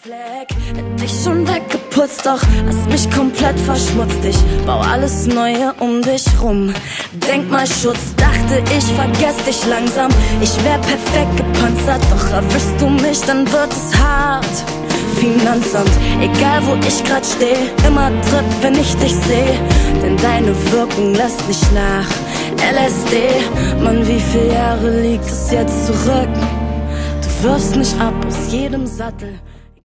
Fleck, dich schon weggeputzt, doch hast mich komplett verschmutzt. Ich bau alles Neue um dich rum. Denkmalschutz, dachte ich vergess dich langsam. Ich wär perfekt gepanzert, doch erwischst du mich, dann wird es hart. Finanzamt, egal wo ich grad steh, immer Trip, wenn ich dich seh. Denn deine Wirkung lässt nicht nach. LSD, Mann, wie viele Jahre liegt es jetzt zurück? Du wirfst mich ab aus jedem Sattel.